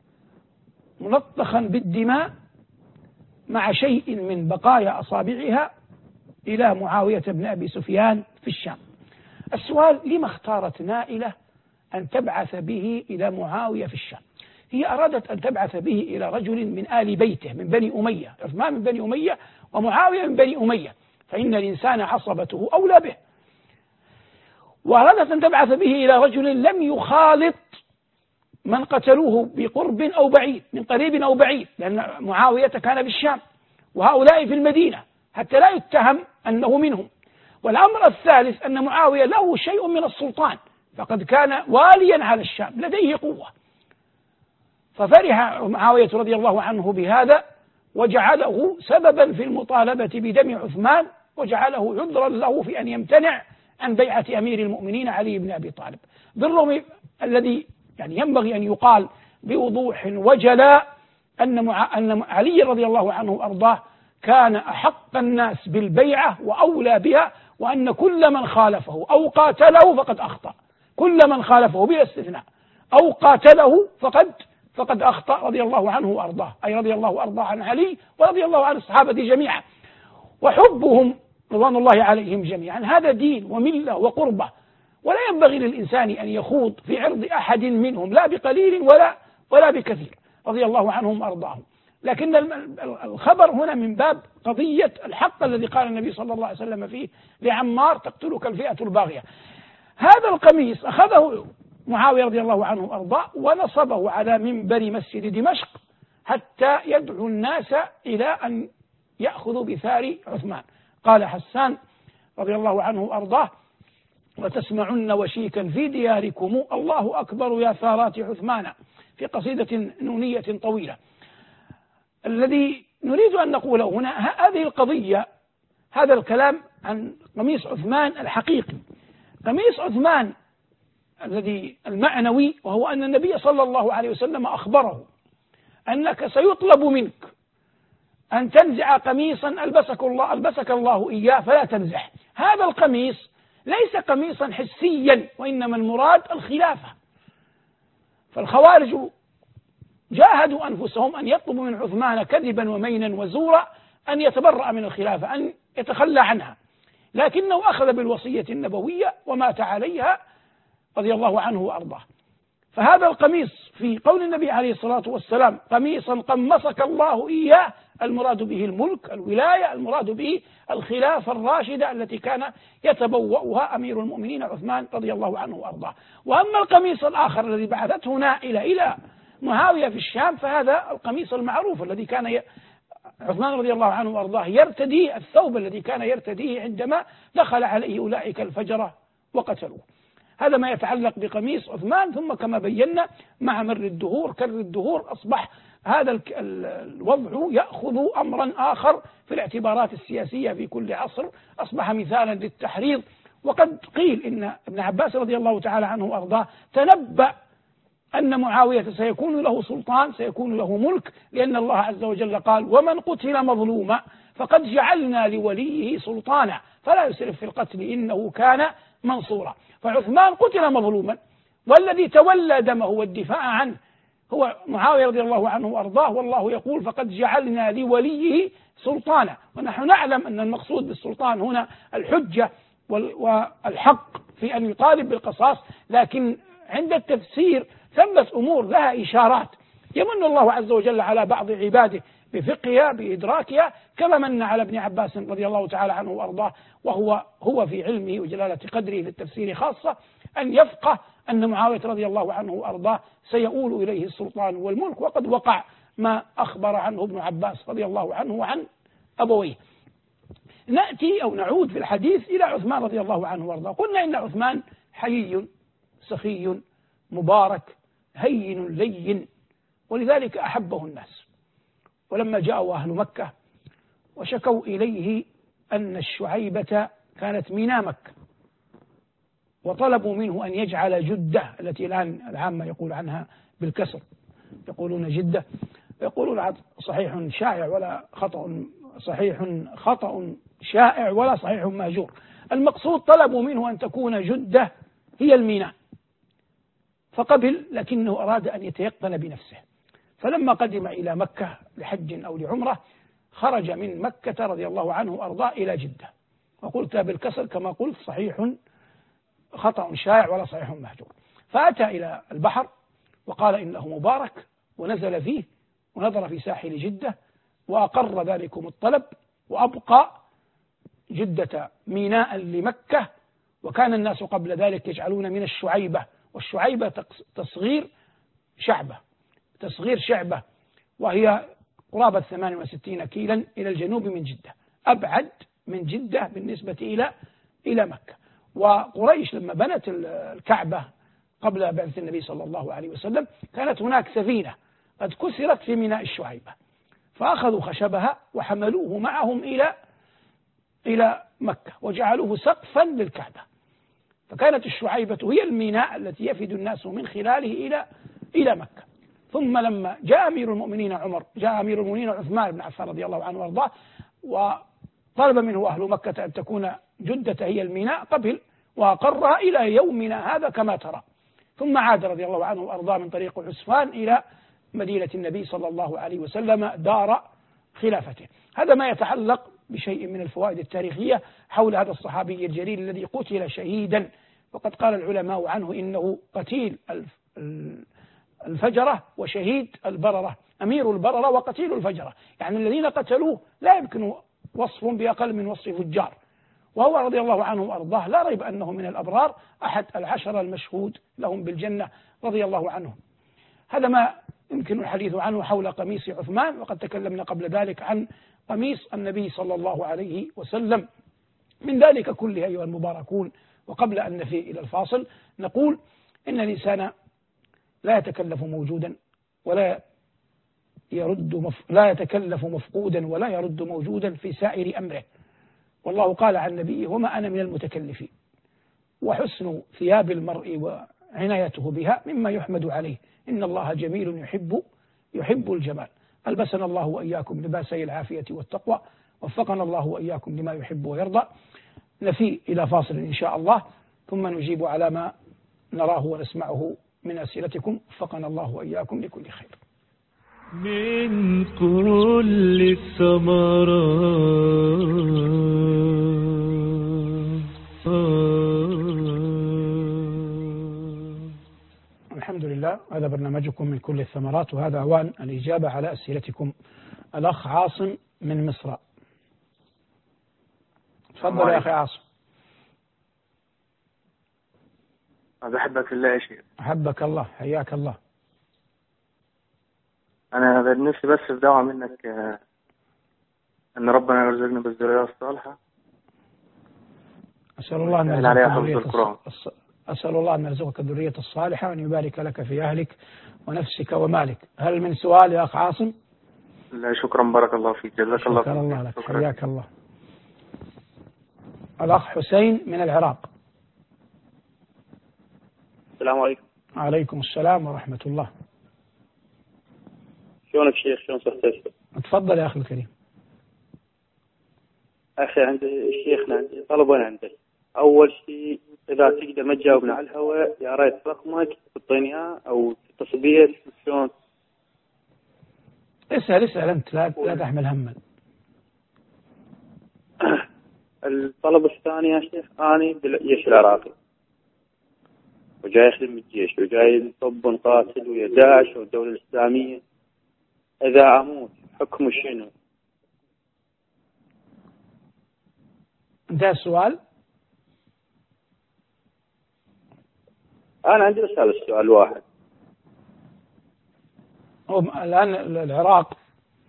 ملطخا بالدماء مع شيء من بقايا أصابعها إلى معاوية بن أبي سفيان في الشام. السؤال: لما اختارت نائلة أن تبعث به إلى معاوية في الشام؟ هي أرادت أن تبعث به إلى رجل من آل بيته من بني أمية، عثمان من بني أمية ومعاوية من بني أمية، فإن الإنسان عصبته أولى به. وأرادت أن تبعث به إلى رجل لم يخالط من قتلوه بقرب أو بعيد، من قريب أو بعيد، لأن معاوية كان بالشام وهؤلاء في المدينة حتى لا يتهم أنه منهم. والأمر الثالث أن معاوية له شيء من السلطان، فقد كان واليا على الشام لديه قوة. ففرح معاوية رضي الله عنه بهذا وجعله سببا في المطالبة بدم عثمان، وجعله عذرا له في أن يمتنع عن بيعة أمير المؤمنين علي بن أبي طالب، بالرغم الذي يعني ينبغي أن يقال بوضوح وجلاء أن مع أن علي رضي الله عنه وأرضاه كان أحق الناس بالبيعة وأولى بها، وأن كل من خالفه أو قاتله فقد أخطأ، كل من خالفه بلا استثناء أو قاتله فقد فقد أخطأ رضي الله عنه وأرضاه، أي رضي الله وأرضاه عن علي ورضي الله عن الصحابة جميعا. وحبهم رضوان الله عليهم جميعا هذا دين وملة وقربة، ولا ينبغي للإنسان أن يخوض في عرض أحد منهم لا بقليل ولا ولا بكثير رضي الله عنهم وأرضاهم. لكن الخبر هنا من باب قضية الحق الذي قال النبي صلى الله عليه وسلم فيه لعمار: تقتلك الفئة الباغية. هذا القميص أخذه معاوية رضي الله عنه وأرضاه ونصبه على منبر مسجد دمشق حتى يدعو الناس إلى أن يأخذوا بثار عثمان. قال حسان رضي الله عنه وأرضاه: وتسمعن وشيكا في دياركم الله أكبر يا ثارات عثمان، في قصيدة نونية طويلة. الذي نريد أن نقوله هنا هذه القضية، هذا الكلام عن قميص عثمان الحقيقي، قميص عثمان الذي المعنوي، وهو أن النبي صلى الله عليه وسلم أخبره أنك سيطلب منك أن تنزع قميصا ألبسك الله ألبسك الله إياه فلا تنزح. هذا القميص ليس قميصا حسيا، وإنما المراد الخلافة. فالخوارج جاهدوا أنفسهم أن يطلبوا من عثمان كذبا ومينا وزورا أن يتبرأ من الخلافة، أن يتخلى عنها، لكنه أخذ بالوصية النبوية ومات عليها رضي الله عنه وأرضاه. فهذا القميص في قول النبي عليه الصلاة والسلام: قميصا قمصك الله إياه، المراد به الملك، الولاية، المراد به الخلافة الراشدة التي كان يتبوأها أمير المؤمنين عثمان رضي الله عنه وأرضاه. وأما القميص الآخر الذي بعثته نائلة إلى معاوية في الشام فهذا القميص المعروف الذي كان ي... عثمان رضي الله عنه وأرضاه يرتدي الثوب الذي كان يرتديه عندما دخل عليه أولئك الفجرة وقتلوه. هذا ما يتعلق بقميص عثمان. ثم كما بينا مع مر الدهور كر الدهور أصبح هذا الوضع يأخذ أمرا آخر في الاعتبارات السياسية في كل عصر، أصبح مثالا للتحريض. وقد قيل إن ابن عباس رضي الله تعالى عنه وأرضاه تنبأ أن معاوية سيكون له سلطان، سيكون له ملك، لأن الله عز وجل قال: ومن قتل مظلوما فقد جعلنا لوليه سلطانا فلا يسرف في القتل إنه كان منصورا. فعثمان قتل مظلوما، والذي تولى دمه والدفاع عنه هو معاوية رضي الله عنه وأرضاه، والله يقول: فقد جعلنا لوليه سلطانا. ونحن نعلم أن المقصود بالسلطان هنا الحجة والحق في أن يطالب بالقصاص، لكن عند التفسير ثمة أمور لها إشارات يمن الله عز وجل على بعض عباده بفقهها بإدراكها، كما من على ابن عباس رضي الله تعالى عنه وأرضاه، وهو هو في علمه وجلالة قدره في التفسير خاصة أن يفقه أن معاوية رضي الله عنه وأرضاه سيؤول إليه السلطان والملك، وقد وقع ما أخبر عنه ابن عباس رضي الله عنه وعن أبويه. نأتي أو نعود في الحديث إلى عثمان رضي الله عنه وأرضاه. قلنا إن عثمان حيي سخي مبارك هين لين، ولذلك أحبه الناس. ولما جاءوا أهل مكة وشكوا إليه أن الشعيبة كانت ميناء مكة، وطلبوا منه أن يجعل جدة التي الآن العامة يقول عنها بالكسر، يقولون جدة، يقولون صحيح شائع ولا خطأ صحيح خطأ شائع ولا صحيح مهجور. المقصود طلبوا منه أن تكون جدة هي الميناء، فقبل، لكنه أراد أن يتيقن بنفسه. فلما قدم إلى مكة لحج أو لعمرة خرج من مكة رضي الله عنه وأرضاه إلى جدة، وقلت بالكسر كما قلت صحيح خطأ شائع ولا صحيح مهجور. فأتى إلى البحر وقال إنه مبارك، ونزل فيه ونظر في ساحل جدة وأقر ذلكم الطلب، وأبقى جدة ميناء لمكة. وكان الناس قبل ذلك يجعلون من الشعيبة، والشعيبة تصغير شعبة تصغير شعبة وهي قرابة ثمانية وستين كيلا إلى الجنوب من جدة، أبعد من جدة بالنسبة إلى إلى مكة. وقريش لما بنت الكعبة قبل بعثة النبي صلى الله عليه وسلم كانت هناك سفينة قد كسرت في ميناء الشعيبة، فأخذوا خشبها وحملوه معهم إلى إلى مكة وجعلوه سقفا للكعبة. فكانت الشعيبة هي الميناء التي يفد الناس من خلاله إلى إلى مكة. ثم لما جاء أمير المؤمنين عمر جاء أمير المؤمنين عثمان بن عفان رضي الله عنه وارضاه وطلب منه أهل مكة أن تكون جدة هي الميناء، قبل وأقرها إلى يومنا هذا كما ترى. ثم عاد رضي الله عنه وارضاه من طريق عسفان إلى مدينة النبي صلى الله عليه وسلم دار خلافته. هذا ما يتعلق بشيء من الفوائد التاريخية حول هذا الصحابي الجليل الذي قتل شهيدا. وقد قال العلماء عنه إنه قتيل الفجرة وشهيد البررة، أمير البررة وقتيل الفجرة، يعني الذين قتلوه لا يمكن وصفهم بأقل من وصف فجار. وهو رضي الله عنه وأرضاه لا ريب أنه من الأبرار، أحد العشر المشهود لهم بالجنة رضي الله عنهم. هذا ما يمكن الحديث عنه حول قميص عثمان. وقد تكلمنا قبل ذلك عن قميص النبي صلى الله عليه وسلم. من ذلك كله أيها المباركون، وقبل أن نفي إلى الفاصل، نقول إن الإنسان لا يتكلف موجودا ولا يرد مف... لا يتكلف مفقودا ولا يرد موجودا في سائر أمره. والله قال عن نبيه: وما أنا من المتكلفين. وحسن ثياب المرء وعنايته بها مما يحمد عليه، إن الله جميل يحب يحب الجمال. ألبسنا الله وإياكم لباسي العافية والتقوى، وفقنا الله وإياكم لما يحب ويرضى. نفي إلى فاصل إن شاء الله، ثم نجيب على ما نراه ونسمعه من أسئلتكم. وفقنا الله وإياكم لكل خير.
من كل الثمرات.
الحمد لله، هذا برنامجكم من كل الثمرات، وهذا أوان الإجابة على أسئلتكم. الأخ عاصم من مصر، تفضل يا أخي عاصم.
أحبك الله يا شيخ.
أحبك الله، حياك الله.
أنا نفسي بس في دعوة منك أن ربنا يرزقنا بالذرية الصالحة.
أسأل الله أن
عليها حفظ القرآن.
أسأل الله أن يرزقك الذرية الصالحة وأن يبارك لك في أهلك ونفسك ومالك. هل من سؤال يا أخ عاصم؟
لا شكرا، بارك الله فيك، جزاك الله
شكرا
خير.
الله لك،
شكرا.
حياك الله. الأخ حسين من العراق.
السلام عليكم.
عليكم السلام ورحمة الله.
شلونك شيخ؟ شلون صحتك؟
تفضل يا أخي الكريم.
أخي عندي شيخنا عندي طلبين عندك. أول شيء إذا تقدر ما تجاوبنا على الهواء يا ريت رقمك تعطيني إياه أو تتصل بي شلون؟
اسأل اسأل أنت، لا لا تحمل هما.
الطلب الثاني يا شيخ، أنا بالجيش العراقي وجاي أخدم بالجيش وجاي طب قاتل ويا داعش والدولة الإسلامية. إذا أموت حكم شنو؟
انتهى السؤال؟
أنا عندي بس هذا السؤال واحد.
الآن العراق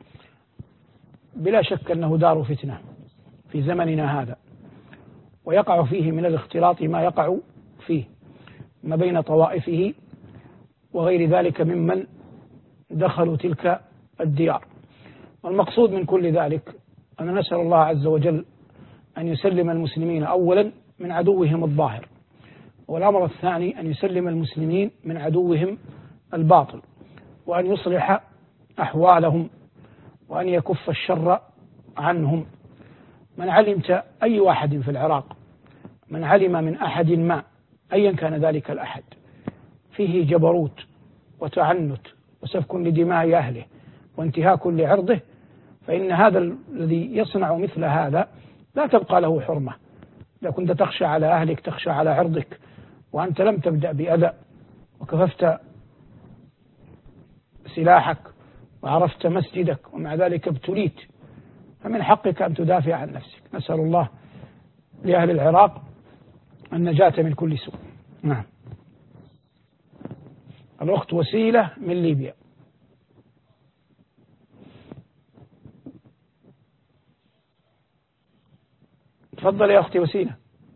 بلا شك أنه دار فتنة في زمننا هذا، ويقع فيه من الاختلاط ما يقع فيه ما بين طوائفه وغير ذلك ممن دخلوا تلك الديار. والمقصود من كل ذلك أن نسأل الله عز وجل أن يسلم المسلمين أولا من عدوهم الظاهر، والأمر الثاني أن يسلم المسلمين من عدوهم الباطل، وأن يصلح أحوالهم وأن يكف الشر عنهم. من علمت أي واحد في العراق من علم من أحد ما أيا كان ذلك الأحد فيه جبروت وتعنت وسفك لدماء أهله وانتهاك لعرضه، فإن هذا الذي يصنع مثل هذا لا تبقى له حرمة. إذا كنت تخشى على أهلك تخشى على عرضك وأنت لم تبدأ بأذى وكففت سلاحك وعرفت مسجدك ومع ذلك ابتليت، فمن حقك أن تدافع عن نفسك. نسأل الله لأهل العراق النجاة من كل سوء. نعم. الأخت وسيلة من ليبيا. تفضل يا أختي وسيلة.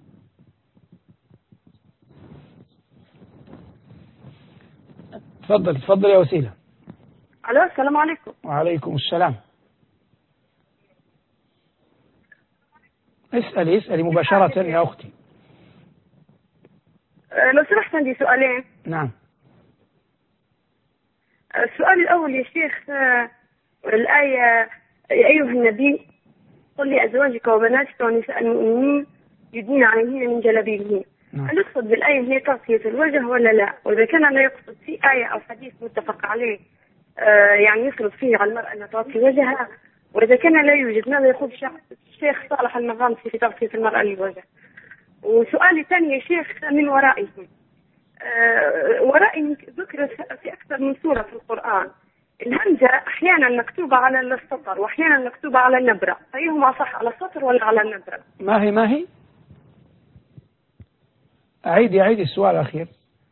تفضل تفضل يا وسيلة.
الو السلام عليكم.
وعليكم السلام. اسألي اسألي مباشرة يا أختي.
لو سمحت عندي سؤالين.
نعم.
السؤال الأول يا شيخ، الآية يا أيها النبي قل لأزواجك وبناتك ونساء المؤمنين يدنين عليهن من جلابيبهن.
نعم.
هل يقصد بالآية هي تغطية الوجه ولا لا؟ وإذا كان لا يقصد في آية أو حديث متفق عليه آه يعني يفرض فيه على المرأة أن تغطي وجهها، وإذا كان لا يوجد ماذا يقول الشيخ صالح المغامسي في تغطية المرأة للوجه؟ وسؤالي الثاني يا شيخ، من ورائه آه ورائه ذكر في أكثر من سورة في القرآن الهمزة أحيانا مكتوبة على السطر وأحيانا مكتوبة على النبرة، فأيهما صح، على السطر ولا على النبرة؟
ما هي ما هي؟ أعيدي أعيدي السؤال الأخير.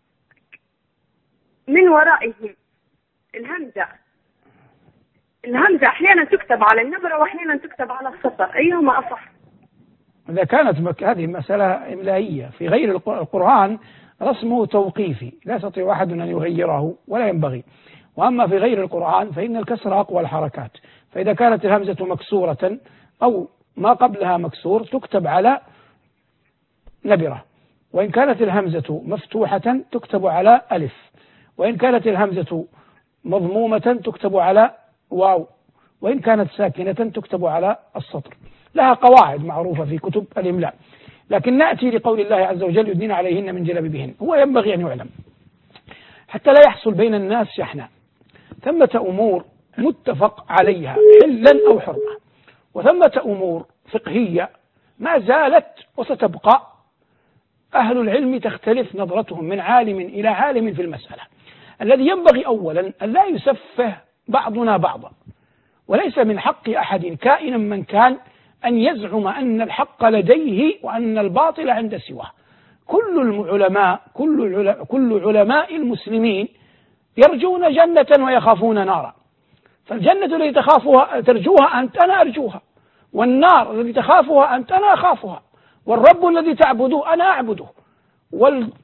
من ورائهم الهمزة الهمزة أحيانا تكتب على النبرة وأحيانا تكتب على السطر، أيهما أصح؟
إذا كانت مك... هذه مسألة إملائية في غير القرآن رسمه توقيفي لا يستطيع أحد أن يغيره ولا ينبغي، وأما في غير القرآن فإن الكسر أقوى الحركات، فإذا كانت الهمزة مكسورة أو ما قبلها مكسور تكتب على نبرة، وإن كانت الهمزة مفتوحة تكتب على ألف، وإن كانت الهمزة مضمومة تكتب على واو، وإن كانت ساكنة تكتب على السطر. لها قواعد معروفة في كتب الإملاء. لكن نأتي لقول الله عز وجل يدنين عليهن من جلابيبهن. هو ينبغي أن يعلم حتى لا يحصل بين الناس شحناء، ثمة أمور متفق عليها حلا أو حرمة، وثمة أمور فقهية ما زالت وستبقى أهل العلم تختلف نظرتهم من عالم إلى عالم في المسألة. الذي ينبغي أولا أن لا يسفه بعضنا بعضا، وليس من حق أحد كائنا من كان أن يزعم أن الحق لديه وأن الباطل عند سواه. كل العلماء كل كل علماء المسلمين يرجون جنة ويخافون نارا، فالجنة التي تخافها ترجوها أنت أنا أرجوها، والنار التي تخافها أنت أنا أخافها، والرب الذي تعبده أنا أعبده،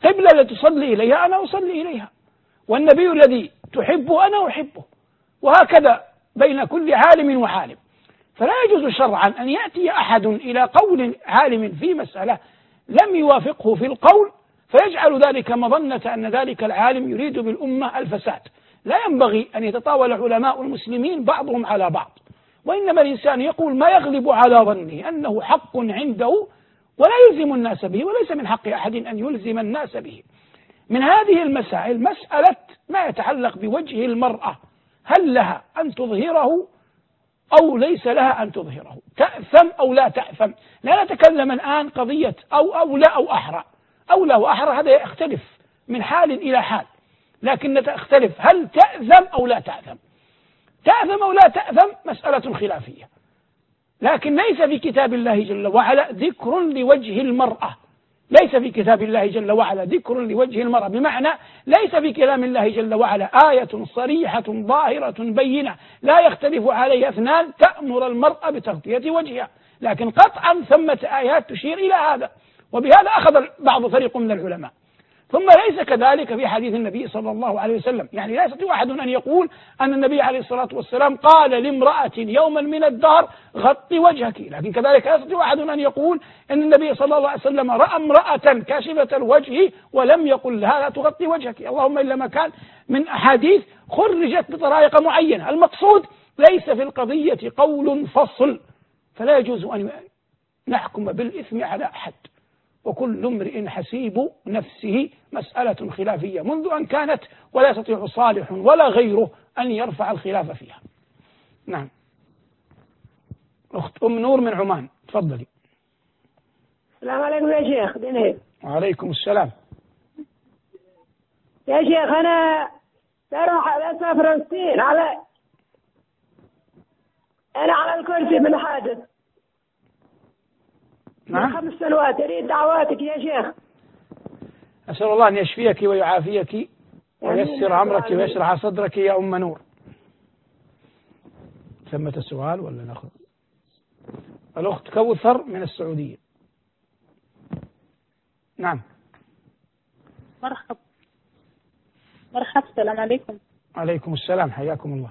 القبلة التي تصلي إليها أنا أصلي إليها، والنبي الذي تحبه أنا أحبه، وهكذا بين كل عالم وعالم. فلا يجوز شرعا أن يأتي أحد إلى قول عالم في مسألة لم يوافقه في القول فيجعل ذلك مظنة أن ذلك العالم يريد بالأمة الفساد. لا ينبغي أن يتطاول علماء المسلمين بعضهم على بعض، وإنما الإنسان يقول ما يغلب على ظنه أنه حق عنده ولا يلزم الناس به، وليس من حق أحد أن يلزم الناس به. من هذه المسائل مسألة ما يتعلق بوجه المرأة، هل لها أن تظهره أو ليس لها أن تظهره، تأثم أو لا تأثم. لا نتكلم الآن قضية أو أولى أو أحرى، أولى وأحرى هذا يختلف من حال إلى حال، لكن نختلف هل تأثم أو لا تأثم. تأثم أو لا تأثم مسألة خلافية، لكن ليس في كتاب الله جل وعلا ذكر لوجه المرأة، ليس في كتاب الله جل وعلا ذكر لوجه المرأة، بمعنى ليس في كلام الله جل وعلا آية صريحة ظاهرة بينة لا يختلف عليها اثنان تأمر المرأة بتغطية وجهها، لكن قطعا ثمة آيات تشير إلى هذا، وبهذا أخذ بعض فريق من العلماء. ثم ليس كذلك في حديث النبي صلى الله عليه وسلم، يعني لا يستطيع أحد أن يقول أن النبي عليه الصلاة والسلام قال لامرأة يوما من الدهر غطي وجهك، لكن كذلك لا يستطيع أحد أن يقول أن النبي صلى الله عليه وسلم رأى امرأة كاشفة الوجه ولم يقل لها لا تغطي وجهك، اللهم إلا ما كان من أحاديث خرجت بطرائق معينة. المقصود ليس في القضية قول فصل، فلا يجوز أن نحكم بالإثم على أحد، وكل امرئ حسيب نفسه. مسألة خلافية منذ أن كانت، ولا يستطيع صالح ولا غيره أن يرفع الخلاف فيها. نعم. أخت أم نور من عمان، تفضلي.
السلام عليكم يا شيخ. دينه.
وعليكم السلام.
يا شيخ أنا أروح على سفر الصين، على أنا على الكرسي من حادث من خمس سنوات، أريد دعواتك يا شيخ.
أسأل الله أن يشفيك ويعافيك وييسر أمرك ويشرح صدرك يا أم نور. ثمة السؤال ولا نأخذ؟ الأخت كوثر من السعودية. نعم.
مرحبا. مرحبا. السلام عليكم.
عليكم السلام، حياكم الله.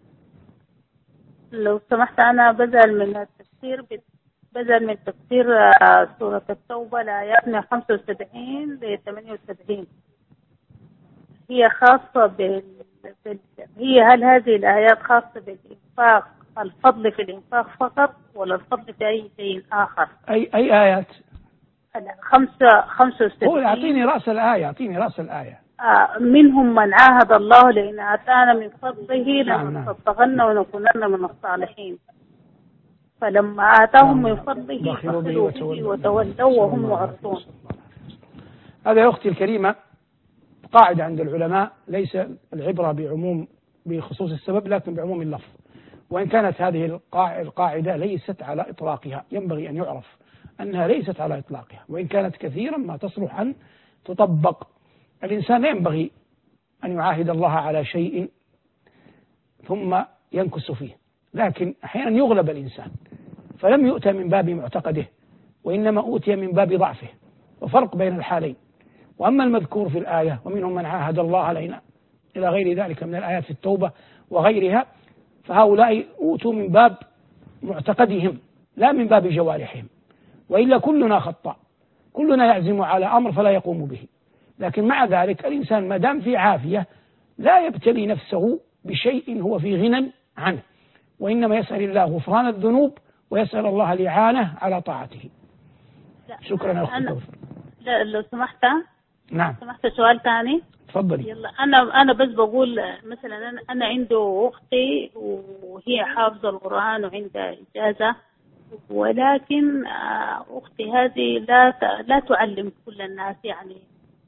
لو سمحت أنا بزعل من التفسير بدل من تفسير سورة التوبة لآيات من خمسة وسبعين ل ثمانية وسبعين، هي خاصة بال... بال... هي هل هذه الآيات خاصة بالإنفاق، الفضل في الإنفاق فقط ولا الفضل في أي شيء آخر؟
أي أي آيات؟
خمسة خمسة وسبعين.
هو يعطيني رأس الآية، يعطيني رأس الآية.
آه منهم من عاهد الله لئن آتانا من فضله لنصدقن ونكونن من الصالحين، فلما آتاهم من فضله بخلوا به وتولوا وهم معرضون.
هذا يا أختي الكريمة قاعدة عند العلماء، ليس العبرة بعموم بخصوص السبب لكن بعموم اللفظ، وإن كانت هذه القاعدة ليست على إطلاقها، ينبغي أن يعرف أنها ليست على إطلاقها، وإن كانت كثيرا ما تصلح أن تطبق. الإنسان لا ينبغي أن يعاهد الله على شيء ثم ينكس فيه، لكن أحيانا يغلب الإنسان فلم يؤتى من باب معتقده وإنما أوتي من باب ضعفه، وفرق بين الحالين. وأما المذكور في الآية ومنهم من عاهد الله علينا إلى غير ذلك من الآيات في التوبة وغيرها، فهؤلاء أوتوا من باب معتقدهم لا من باب جوارحهم، وإلا كلنا خطأ، كلنا يعزم على أمر فلا يقوم به. لكن مع ذلك الإنسان ما دام في عافية لا يبتلي نفسه بشيء هو في غنى عنه، وإنما يسأل الله غفران الذنوب ويسأل الله الإعانة على طاعته. شكرا يا أخي كوثر.
لا لو سمحت.
نعم.
سمحت سؤال ثاني.
تفضلي.
يلا أنا أنا بس بقول مثلا أنا أنا عنده أختي وهي حافظة القرآن وعندها إجازة، ولكن أختي هذه لا لا تعلم كل الناس، يعني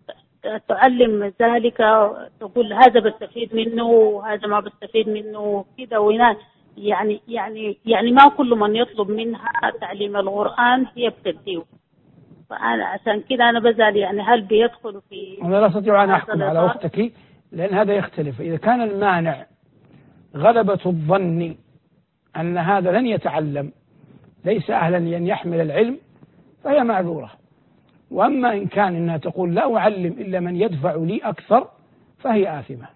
تعلم ذلك، تقول هذا بستفيد منه وهذا ما بستفيد منه كذا وهنا، يعني يعني يعني ما كل من يطلب منها تعليم القرآن هي بتديه. فأنا عشان كذا أنا بزعل، يعني هل بيدخل في؟
أنا لا أستطيع أن أحكم على أختك لأن هذا يختلف. إذا كان المانع غلبة الظن أن هذا لن يتعلم، ليس أهلا لأن يحمل العلم، فهي معذورة. وأما إن كان إنها تقول لا أعلم إلا من يدفع لي أكثر فهي آثمة.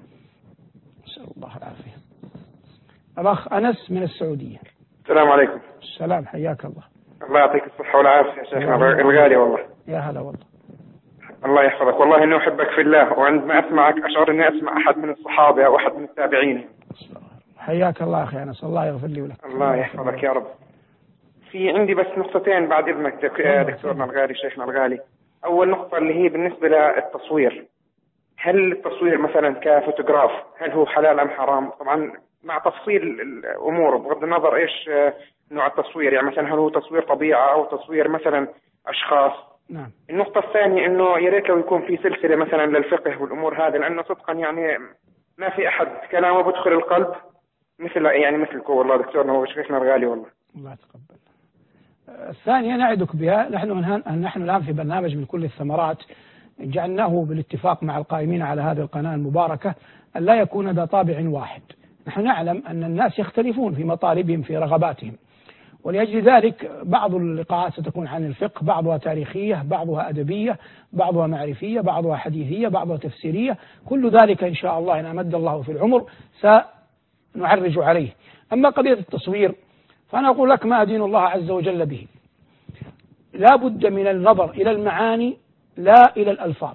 نسأل الله العافية. الأخ أنس من السعودية.
السلام عليكم.
السلام، حياك الله.
الله يعطيك الصحة والعافية يا شيخنا الغالي والله.
يا هلا والله.
الله يحفظك، والله إني أحبك في الله، وعندما أسمعك أشعر إني أسمع أحد من الصحابة أو أحد من التابعين.
حياك الله أخي أنس، الله يغفر لي ولك.
الله يحفظك يا رب. في عندي بس نقطتين بعد إذنك دكتورنا الغالي شيخنا الغالي. أول نقطة اللي هي بالنسبة للتصوير، هل التصوير مثلا كفوتوغراف هل هو حلال أم حرام؟ طبعا مع تفصيل الأمور بغض النظر إيش نوع التصوير، يعني مثلا هل هو تصوير طبيعة أو تصوير مثلا أشخاص.
نعم.
النقطة الثانية إنه يا ريت لو يكون في سلسلة مثلا للفقه والأمور هذه، لأنه صدقا يعني ما في أحد كلامه بدخل القلب مثل يعني مثلكم والله دكتورنا وشيخنا الغالي والله.
الله يتقبل. الثانية نعدك بها، نحن نحن الآن في برنامج من كل الثمرات جعلناه بالاتفاق مع القائمين على هذه القناة المباركة أن لا يكون ذا طابع واحد. نحن نعلم أن الناس يختلفون في مطالبهم في رغباتهم، ولأجل ذلك بعض اللقاءات ستكون عن الفقه، بعضها تاريخية، بعضها أدبية، بعضها معرفية، بعضها حديثية، بعضها تفسيرية. كل ذلك إن شاء الله إن أمد الله في العمر سنعرج عليه. أما قضية التصوير فأنا أقول لك ما أدين الله عز وجل به. لا بد من النظر إلى المعاني لا إلى الألفاظ،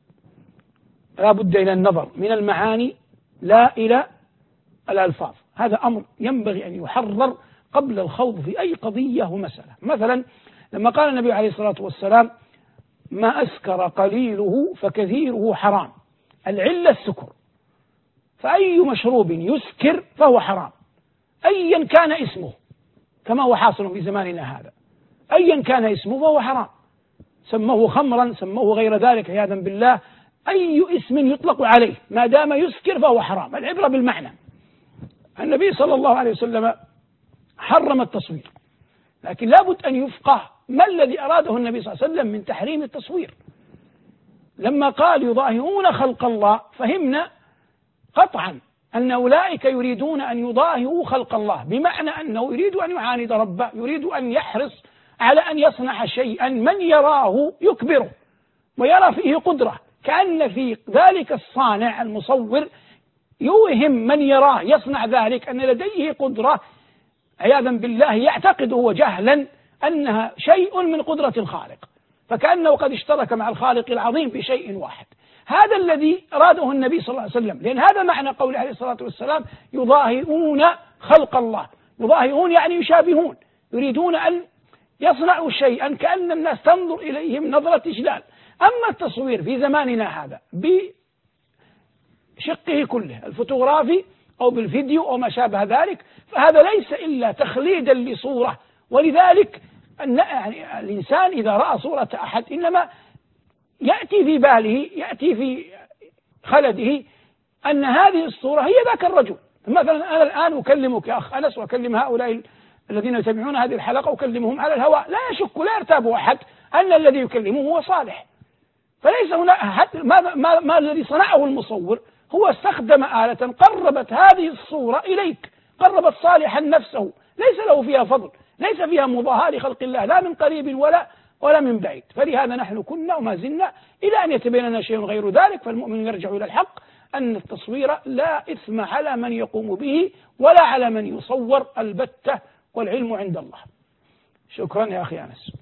لا بد إلى النظر من المعاني لا إلى الألفاظ. هذا أمر ينبغي أن يحرر قبل الخوض في أي قضية ومسألة. مثلا لما قال النبي عليه الصلاة والسلام ما أسكر قليله فكثيره حرام، العلة السكر، فأي مشروب يسكر فهو حرام أيا كان اسمه، كما هو حاصل في زماننا هذا، أيا كان اسمه فهو حرام، سموه خمرا سموه غير ذلك عياذا بالله، أي اسم يطلق عليه ما دام يسكر فهو حرام. العبرة بالمعنى. النبي صلى الله عليه وسلم حرم التصوير، لكن لابد أن يفقه ما الذي أراده النبي صلى الله عليه وسلم من تحريم التصوير. لما قال يضاهئون خلق الله فهمنا قطعا أن أولئك يريدون أن يضاهئوا خلق الله، بمعنى أنه يريد أن يعاند ربه، يريد أن يحرص على أن يصنع شيئا من يراه يكبره ويرى فيه قدرة، كأن في ذلك الصانع المصور يوهم من يراه يصنع ذلك أن لديه قدرة عياذا بالله، يعتقد هو جهلا أنها شيء من قدرة الخالق، فكأنه قد اشترك مع الخالق العظيم في شيء واحد. هذا الذي أراده النبي صلى الله عليه وسلم، لأن هذا معنى قوله عليه الصلاة والسلام يضاهئون خلق الله. يضاهئون يعني يشابهون، يريدون أن يصنعوا شيئا كأن الناس تنظر إليهم نظرة إجلال. أما التصوير في زماننا هذا بشقه كله، الفوتوغرافي أو بالفيديو أو ما شابه ذلك، فهذا ليس إلا تخليدا لصورة. ولذلك يعني الإنسان إذا رأى صورة أحد إنما يأتي في باله، يأتي في خلده أن هذه الصورة هي ذاك الرجل. مثلا أنا الآن أكلمك يا أخ أنس، وأكلم هؤلاء الذين يتابعون هذه الحلقة، أكلمهم على الهواء، لا يشك لا يرتاب أحد أن الذي يكلمه هو صالح. فليس هنا حتى ما, ما, ما الذي صنعه المصور هو استخدم آلة قربت هذه الصورة إليك، قربت صالحا نفسه، ليس له فيها فضل، ليس فيها مضاهاة لخلق الله لا من قريب ولا ولا من بعيد. فلهذا نحن كنا وما زلنا إلى أن يتبين لنا شيء غير ذلك، فالمؤمن يرجع إلى الحق أن التصوير لا إثم على من يقوم به ولا على من يصور البتة، والعلم عند الله. شكرا يا أخي أنس.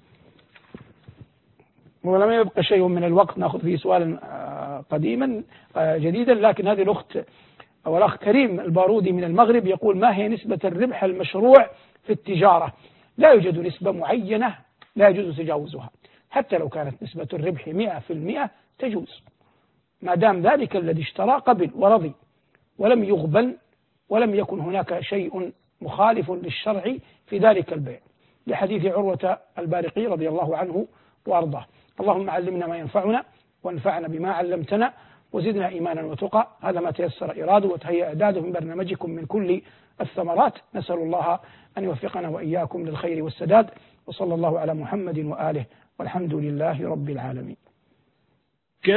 ولم يبقى شيء من الوقت نأخذ فيه سؤالا قديما جديدا، لكن هذه الأخت أو الأخ كريم البارودي من المغرب يقول ما هي نسبة الربح المشروع في التجارة؟ لا يوجد نسبة معينة لا يجوز تجاوزها، حتى لو كانت نسبة الربح مئة في المئة تجوز، ما دام ذلك الذي اشترى قبل ورضي ولم يغبن ولم يكن هناك شيء مخالف للشرع في ذلك البيع، لحديث عروة البارقي رضي الله عنه وأرضاه. اللهم علمنا ما ينفعنا وانفعنا بما علمتنا وزدنا إيمانا وتقى. هذا ما تيسر إراده وتهيأ إعداده من برنامجكم من كل الثمرات. نسأل الله أن يوفقنا وإياكم للخير والسداد، وصلى الله على محمد وآله، والحمد لله رب العالمين.